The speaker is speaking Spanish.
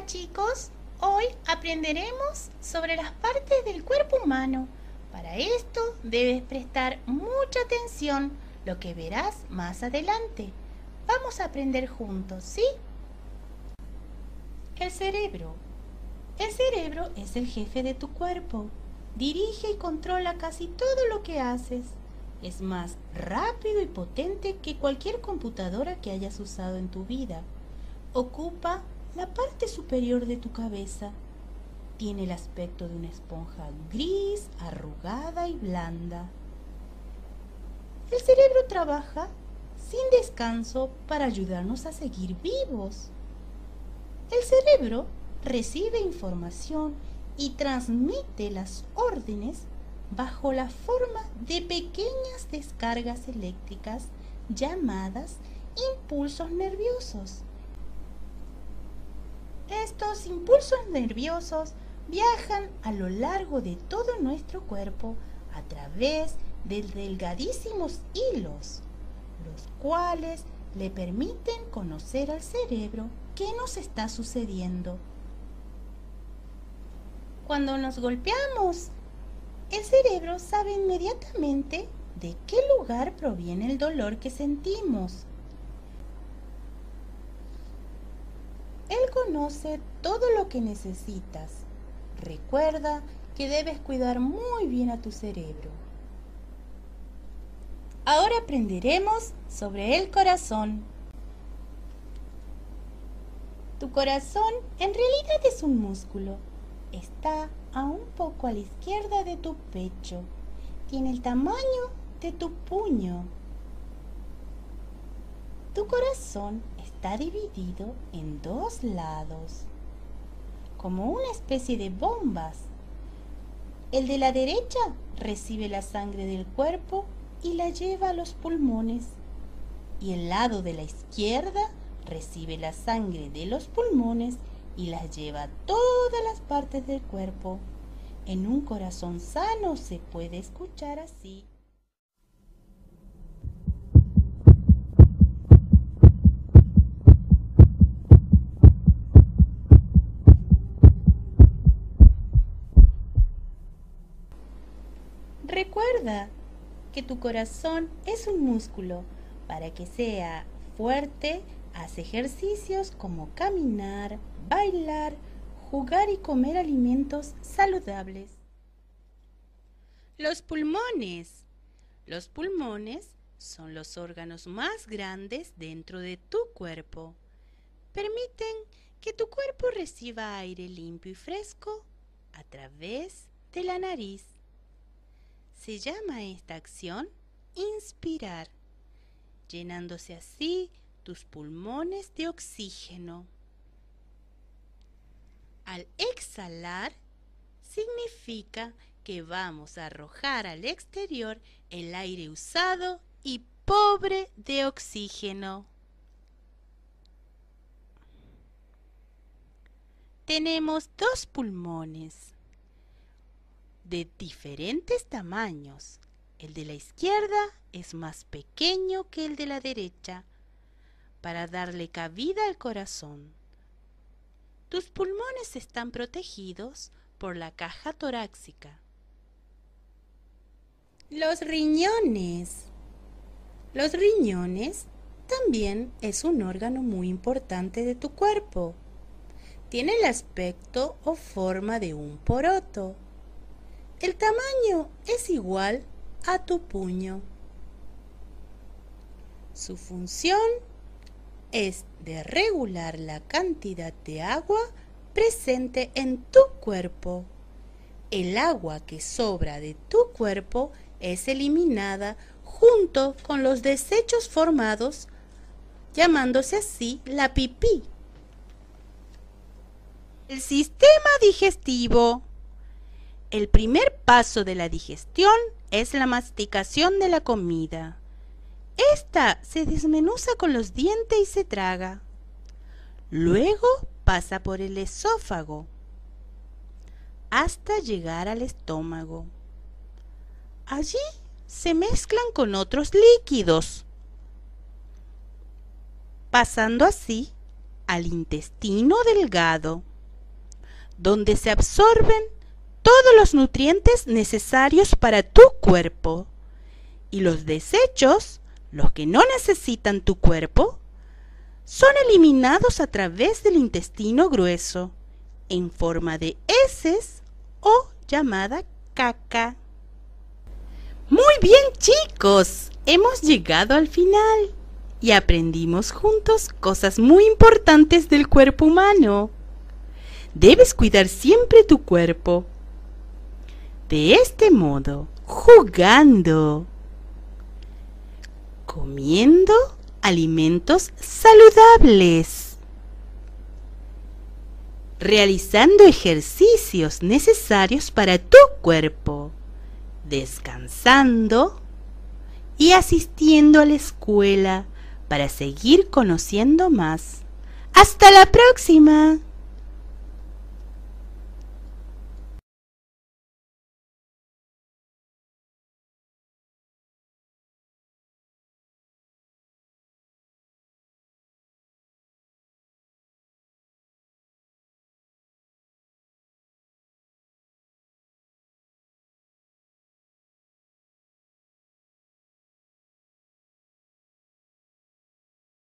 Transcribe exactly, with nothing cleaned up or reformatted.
Hola chicos, hoy aprenderemos sobre las partes del cuerpo humano. Para esto debes prestar mucha atención, lo que verás más adelante. Vamos a aprender juntos, ¿sí? El cerebro. El cerebro es el jefe de tu cuerpo. Dirige y controla casi todo lo que haces. Es más rápido y potente que cualquier computadora que hayas usado en tu vida. Ocupa la parte superior de tu cabeza. Tiene el aspecto de una esponja gris, arrugada y blanda. El cerebro trabaja sin descanso para ayudarnos a seguir vivos. El cerebro recibe información y transmite las órdenes bajo la forma de pequeñas descargas eléctricas llamadas impulsos nerviosos. Estos impulsos nerviosos viajan a lo largo de todo nuestro cuerpo a través de delgadísimos hilos, los cuales le permiten conocer al cerebro qué nos está sucediendo. Cuando nos golpeamos, el cerebro sabe inmediatamente de qué lugar proviene el dolor que sentimos. Él conoce todo lo que necesitas. Recuerda que debes cuidar muy bien a tu cerebro. Ahora aprenderemos sobre el corazón. Tu corazón en realidad es un músculo. Está a un poco a la izquierda de tu pecho. Tiene el tamaño de tu puño. Tu corazón está dividido en dos lados, como una especie de bombas. El de la derecha recibe la sangre del cuerpo y la lleva a los pulmones, y el lado de la izquierda recibe la sangre de los pulmones y la lleva a todas las partes del cuerpo. En un corazón sano se puede escuchar así. Recuerda que tu corazón es un músculo. Para que sea fuerte, haz ejercicios como caminar, bailar, jugar y comer alimentos saludables. Los pulmones. Los pulmones son los órganos más grandes dentro de tu cuerpo. Permiten que tu cuerpo reciba aire limpio y fresco a través de la nariz. Se llama esta acción inspirar, llenándose así tus pulmones de oxígeno. Al exhalar, significa que vamos a arrojar al exterior el aire usado y pobre de oxígeno. Tenemos dos pulmones de diferentes tamaños. El de la izquierda es más pequeño que el de la derecha, para darle cabida al corazón. Tus pulmones están protegidos por la caja torácica. Los riñones. Los riñones también es un órgano muy importante de tu cuerpo. Tiene el aspecto o forma de un poroto. El tamaño es igual a tu puño. Su función es de regular la cantidad de agua presente en tu cuerpo. El agua que sobra de tu cuerpo es eliminada junto con los desechos formados, llamándose así la pipí. El sistema digestivo. El primer paso de la digestión es la masticación de la comida. Esta se desmenuza con los dientes y se traga. Luego pasa por el esófago hasta llegar al estómago. Allí se mezclan con otros líquidos, pasando así al intestino delgado. donde se absorben todos los nutrientes necesarios para tu cuerpo. Y los desechos, los que no necesitan tu cuerpo, son eliminados a través del intestino grueso, en forma de heces o llamada caca. Muy bien, chicos, hemos llegado al final y aprendimos juntos cosas muy importantes del cuerpo humano. Debes cuidar siempre tu cuerpo. De este modo, jugando, comiendo alimentos saludables, realizando ejercicios necesarios para tu cuerpo, descansando y asistiendo a la escuela para seguir conociendo más. ¡Hasta la próxima!